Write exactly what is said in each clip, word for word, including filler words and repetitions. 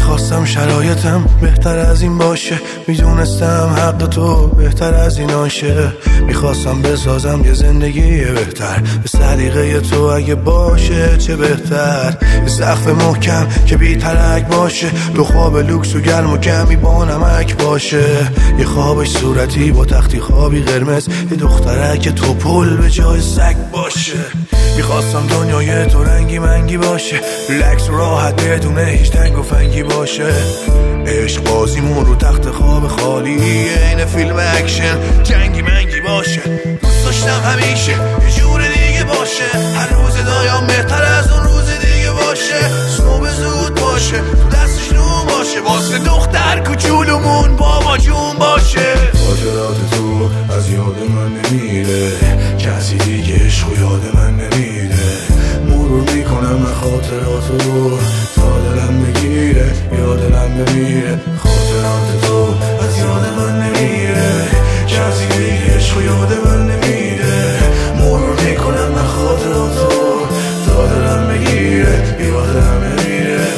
میخواستم شرایطم بهتر از این باشه، میدونستم حق تو بهتر از این آشه. میخواستم بسازم یه زندگی بهتر به سلیقه تو، اگه باشه چه بهتر. یه سقف محکم که بی ترک باشه، دو خواب لوکس و گرم و کمی با نمک باشه. یه خوابش صورتی با تختی خوابی قرمز، یه دخترک تو پل به جای سگ باشه. میخواستم دنیای تو رنگی منگی باشه، ریلکس و راحت بدون هیچ تنگ و فنگی باشه. عشق بازیمون رو تخت خواب خالی، این فیلم اکشن جنگی منگی باشه. دوست داشتم همیشه یه جور دیگه باشه، هر روز دایم بهتر از اون روز دیگه باشه. صبح زود باشه، تو دستش نون باشه، واسه دختر کوچولومون بابا جون باشه. خاطرات تو از یاد من نمیره، کسی دیگه عشق و یاد من نمیره. مرور میکنم من خاطرات رو تا دلم بگیره یا دلم بمیره. خاطرات تو از یاد من نمیره، کسی دیگه عشق و یاد من نمیره. مرور میکنم من خاطرات رو تا دلم بگیره یا دلم بمیره.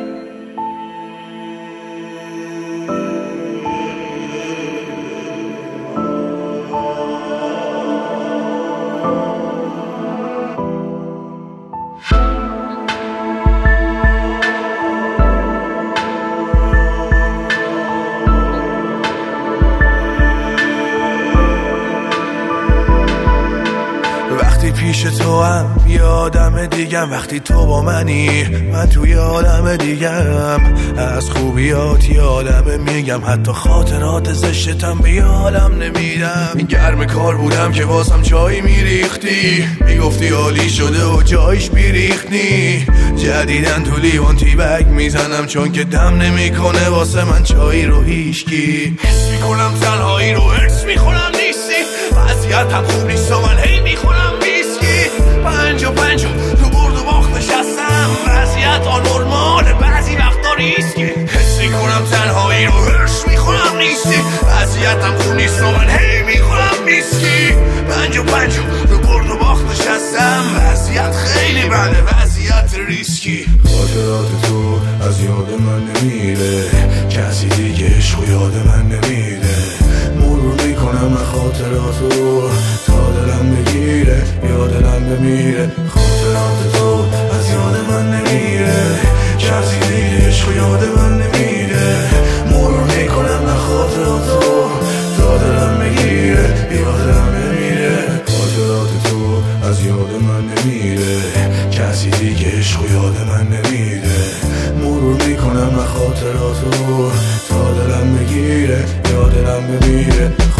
پیش تو هم یه آدم دیگم، وقتی تو با منی من توی عالم دیگم. از خوبیات یه عالمه میگم، حتی خاطرات زشتم به یه عالم نمیدم. گرم کار بودم که واسم چای میریختی، میگفتی عالی شده و جایش بیریختی. جدیدن تو لیوان تی بگ میزنم، چون که دم نمیکنه واسه من چای رو هیشکی. حس میکنم تنهایی رو حس میخورم نیستی، وضعیتم خوب نیست و من هی میخورم پنج و پنج تو برد و باخت نشستم. وضعیت آنورماله، بعضی وقتا ریسکی. حس میکنم تنهایی رو هرش میخورم نیستی، وضعیتم خوب نیست و من هی میخورم میسکی. پنج و پنج تو برد و باخت نشستم، وضعیت خیلی بده، وضعیت ریسکی. خاطرات تو از یاد من نمیره، کسی دیگه عشق و یاد من نمیره. مرور میکنم من خاطرات رو تا دلم بگیره یا دلم بمیره. خاطرات تو از یاد من نمیره، کسی دیگه عشق و یاد من نمیره. مرور میکنم من خاطرات رو تا دلم بگیره یا دلم بمیره. خاطرات تو از یاد من نمیره، کسی دیگه عشق و یاد من نمیره. مرور میکنم من خاطرات رو تا دلم بگیره یا دلم بمیره.